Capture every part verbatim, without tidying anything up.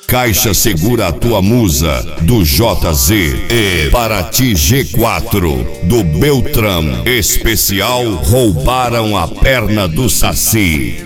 Caixa Segura a Tua Musa, do J Z. E Paraty G quatro, do Beltram. Especial Roubaram a Perna do Saci.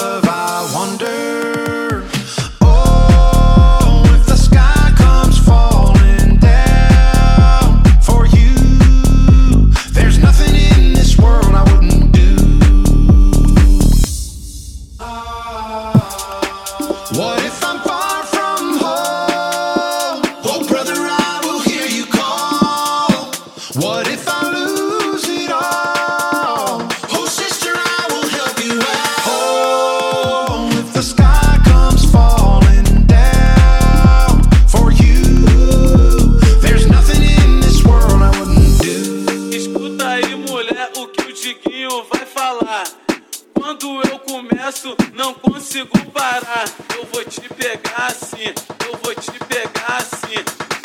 Quando eu começo, não consigo parar. Eu vou te pegar assim, eu vou te pegar assim.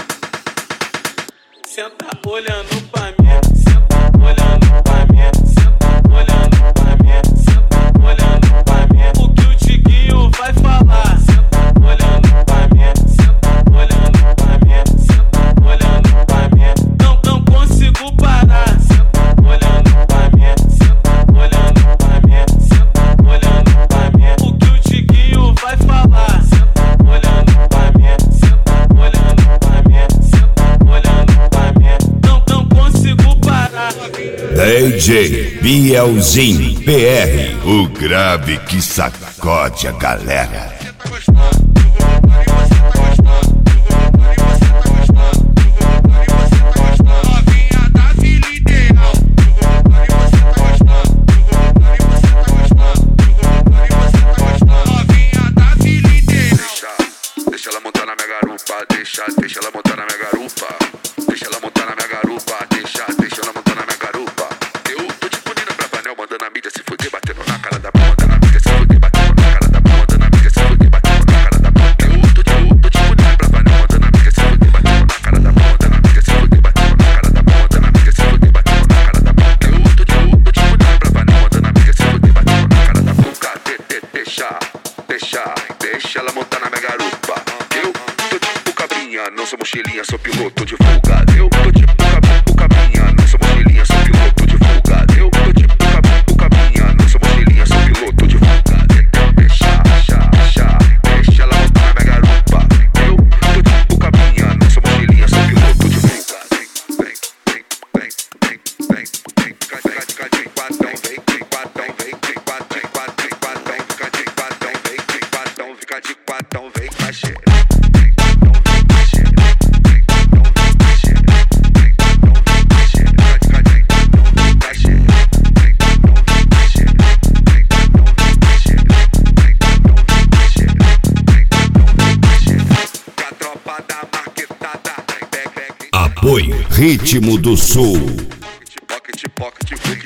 Senta olhando pra mim, senta olhando pra mim, senta olhando pra mim, senta olhando pra mim. O que o Tiquinho vai falar? Senta olhando pra mim, senta olhando pra mim, senta olhando pra mim. Não, não consigo parar. Senta olhando pra mim, senta olhando pra mim. Olhando pra mim, o que o Tiquinho vai falar? Senta olhando pra mim, senta olhando pra mim, senta olhando pra mim. Não, não consigo parar. D J Bielzinho P R, o grave que sacode a galera. Deixa ela montar na minha garupa, deixa, deixa ela montar na minha garupa. Deixa ela montar na minha garupa, deixa, deixa ela montar na minha garupa. Eu tô tipo Nina Bravanel, mandando a mídia se fuder, batendo na cara da bunda, mandando a mídia se fuder, batendo na cara da bunda, mandando a mídia se fuder, batendo na cara da bunda. Eu tô tipo, tô tipo Nina Bravanel, mandando a mídia se fuder, batendo na cara da bunda, mandando a mídia se fuder, batendo na cara da bunda, mandando a mídia se fuder, batendo na cara da bunda. Eu tô tipo, tô tipo Nina Bravanel, mandando a mídia se fuder, batendo na cara da bunda. Deixa, deixa, deixa ela montar na minha garupa. Eu tô tipo cabrinha, não sou mochilinha, sou piloto de fuga. Eu tô tipo cab- cabrinha, não sou mochilinha, sou piloto de fuga. Eu tô tipo cab- cabrinha, não sou mochilinha, sou piloto de fuga. Deixa, deixa, deixa, deixa ela montar na minha garupa. Eu tô tipo cabrinha, não sou mochilinha, sou piloto de fuga. Vem, vem, vem, vem, vem, vem, vem, vem, quatão, vem, vem, quatão, vem, vem, quatão, vem, quatão, quatão, fica de quatão, vem, vem, quatão, fica de quatão, vem, cachê. Apoio Ritmo do Sul. Pocket, pocket, pocket,